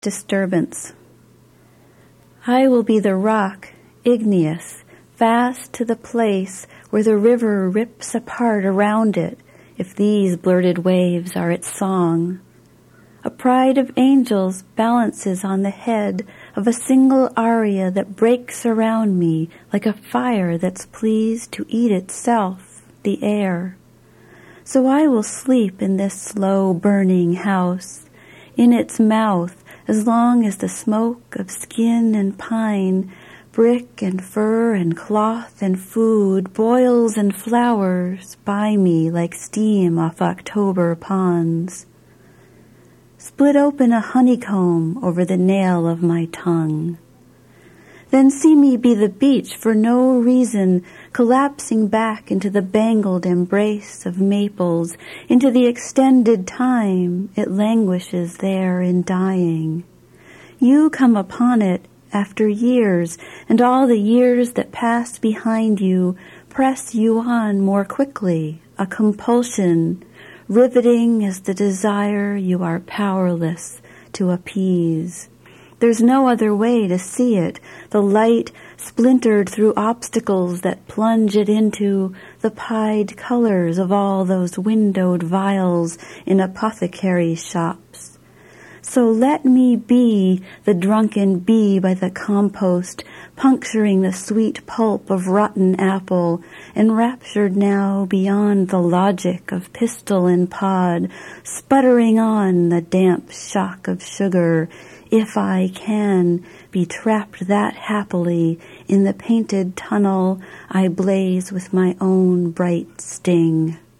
Disturbance. I will be the rock, igneous, fast to the place where the river rips apart around it, if these blurted waves are its song. A pride of angels balances on the head of a single aria that breaks around me like a fire that's pleased to eat itself, the air. So I will sleep in this slow-burning house, in its mouth, as long as the smoke of skin and pine, brick and fur and cloth and food boils and flowers by me like steam off October ponds. Split open a honeycomb over the nail of my tongue. Then see me be the beach for no reason, collapsing back into the bangled embrace of maples, into the extended time it languishes there in dying. You come upon it after years, and all the years that passed behind you press you on more quickly, a compulsion, riveting as the desire you are powerless to appease. There's no other way to see it, the light splintered through obstacles that plunge it into the pied colors of all those windowed vials in apothecary shops. So let me be the drunken bee by the compost, puncturing the sweet pulp of rotten apple, enraptured now beyond the logic of pistil and pod, sputtering on the damp shock of sugar, if I can be trapped that happily in the painted tunnel I blaze with my own bright sting.